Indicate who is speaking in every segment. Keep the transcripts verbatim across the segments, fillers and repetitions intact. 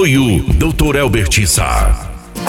Speaker 1: Apoio doutor Elbert Sá.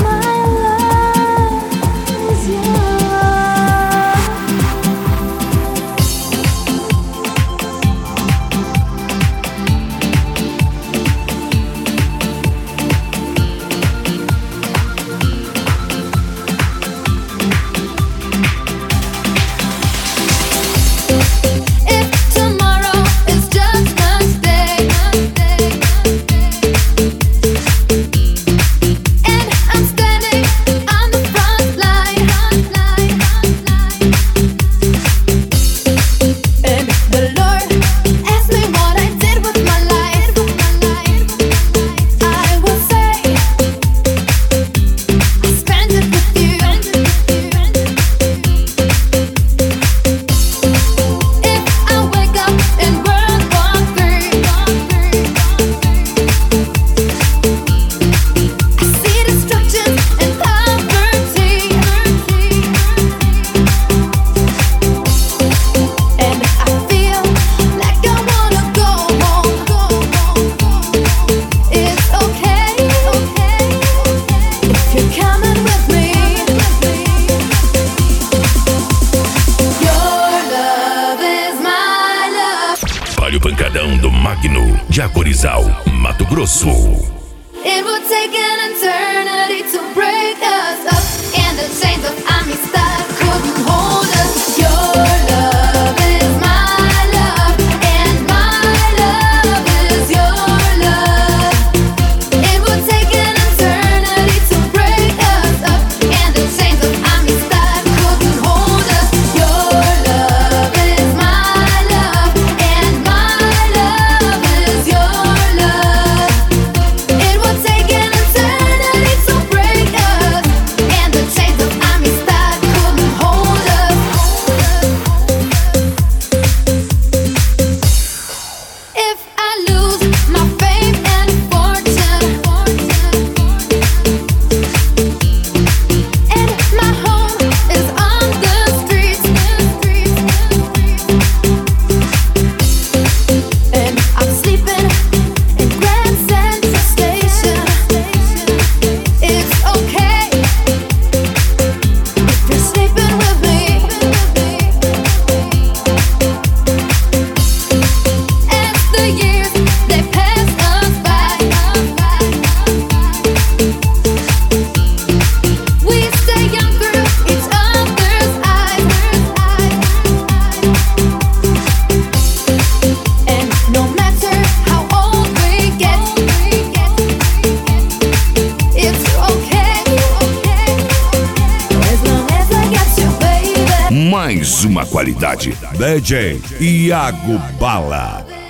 Speaker 1: Pancadão do Magno, de Acorizal, Mato Grosso.
Speaker 2: It would take an eternity to break us up, and the chains of amistad couldn't hold us. Your love is my love, and my love is your love. It would take an eternity to break us up, and the chains of amistad couldn't hold us. Your love is my love, and my love is your love. It would take an eternity to break us, and the chains of amistad couldn't hold us. If I lose my fame and fortune, and my home is on the streets, and I'm sleeping in Grand Central Station, it's okay if you're sleeping with me. As the years they pass us by, we stay young through each other's eyes, and no matter how old we get, it's okay, as long as I got you, baby.
Speaker 1: Mais uma qualidade. D J Iago Bala.